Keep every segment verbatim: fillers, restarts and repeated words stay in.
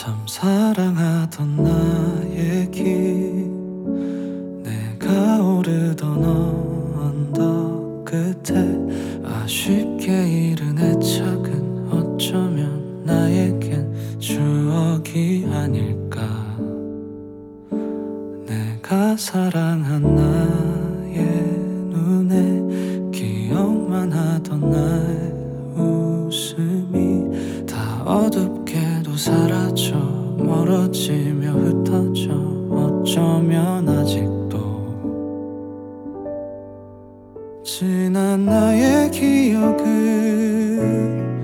참 사랑하던 나의 길, 내가 오르던 언덕 끝에 아쉽게 잃은 애착은 어쩌면 나에겐 추억이 아닐까. 내가 사랑한 나의 눈에 기억만 하던 나의 웃음이 다 어둡게도 사라져 멀어지며 흩어져 어쩌면 아직도 지난 나의 기억을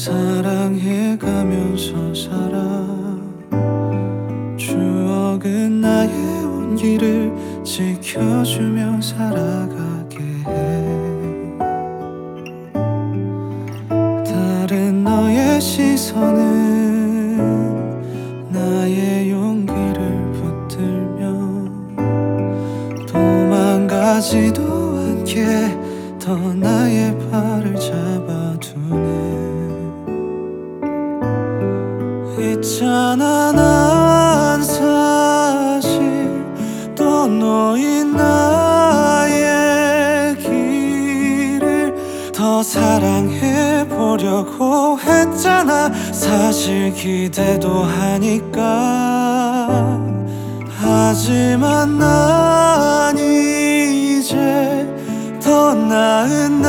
사랑해가면서 살아. 추억은 나의 온기를 지켜주며 살아가게 해. 다른 너의 시선은 나의 용기를 붙들며 도망가지도 않게 더 나의 발을 잡아두네. 있잖아, 난 사실 또 너인 나의 길을 더 사랑해보려고 했잖아. 사실 기대도 하니까. 하지만 난 이제 더 나은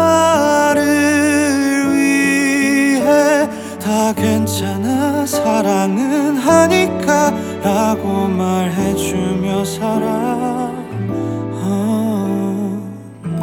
나를 위해 다 괜찮아, 사랑은 하니까 라고 말해주며 살아. 어, 음.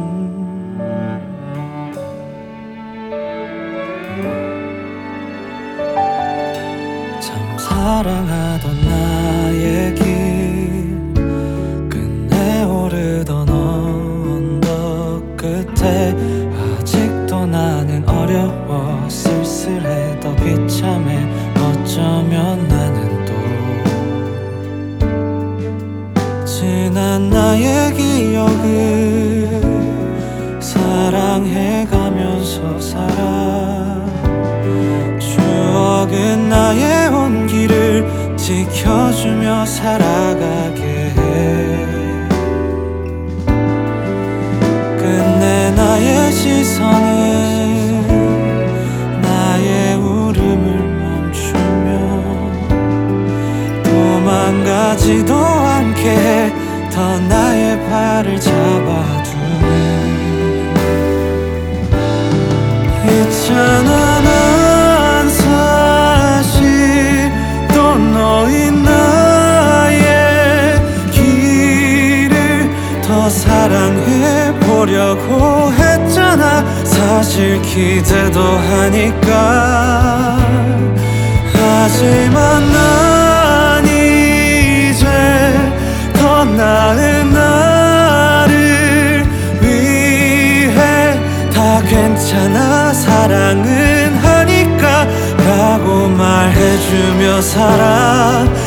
참 사랑하던 나의 길, 끝내 오르던 언덕 끝에 아직도 나는 어려워 쓸쓸해 더 비참해 어쩌면 나는 또 지난 나의 기억을 사랑해가면서 살아. 추억은 나의 온기를 지켜주며 살아가게 해. 끝내 나의 시선은 나의 울음을 멈추며 도망가지도 않게 해 더 나의 발을 잡아두네. 있잖아, 난 사실 또 너인 나의 길을 더 사랑해보려고 했잖아. 사실 기대도 하니까. 하지만 난 이제 더 나은 나를 위해 다 괜찮아, 사랑은 하니까 라고 말해주며 살아.